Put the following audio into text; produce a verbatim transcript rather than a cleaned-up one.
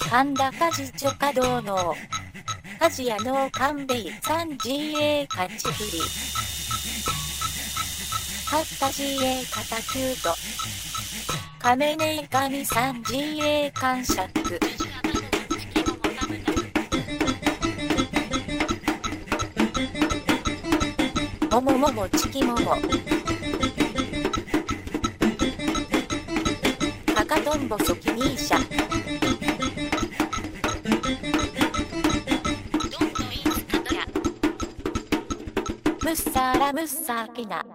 神田家事助稼働の家事や農官兵衛 スリージーエー 勝ち振り勝った ジーエー 肩キュート亀ね神さん ジーエー 感触ももももチキももかかとんぼそきにいしゃムッサーラムッサーキナ